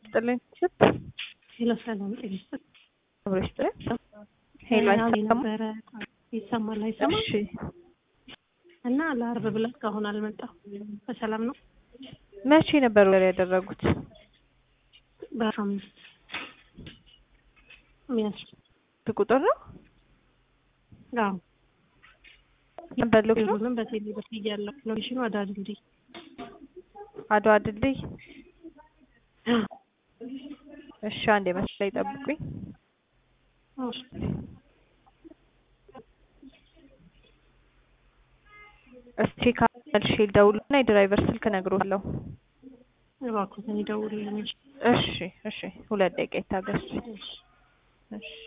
ጥልኝ ሄሎ ሰላም ጤና አብረሽተ ሄሎ ነበረ ይሰማል አይሰማም? እሺ እና ለአርብ ብለት ካሁን አልመጣም። በሰላም ነው? መቼ ነበር ወሬ ያደረጉት? በ15 ሚያስ ቁጥር ነው? አዎ ነበር ሁሉም በቴሌ በፊት ያለው ሎኬሽኑ አድዋ ድልድይ አድዋ ድልድይ። እሺ አንዴ መስለኝ ጠብቁኝ። እስቲ ካልሽ ደውልና የድራይቨር ስልክ ነግሮታለሁ። እባክዎትን ይደውሉልኝ። እሺ 2 ደቂቃ ይታገሱ። እሺ